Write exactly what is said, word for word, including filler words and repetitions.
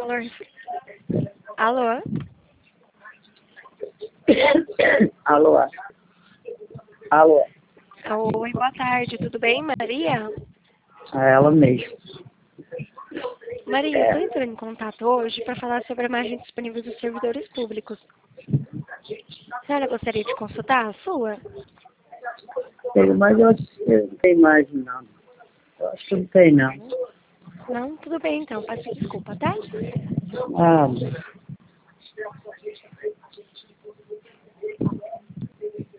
valor... Alô? Alô? Alô? Oi, boa tarde, tudo bem, Maria? É ela mesmo. Maria, É. eu estou entrando em contato hoje para falar sobre a margem disponível dos servidores públicos. A senhora gostaria de consultar a sua? Tem, mas eu acho que não tem mais, não. Eu acho que não tem, não. Não? Tudo bem, então. Peço desculpa, tá? Ah,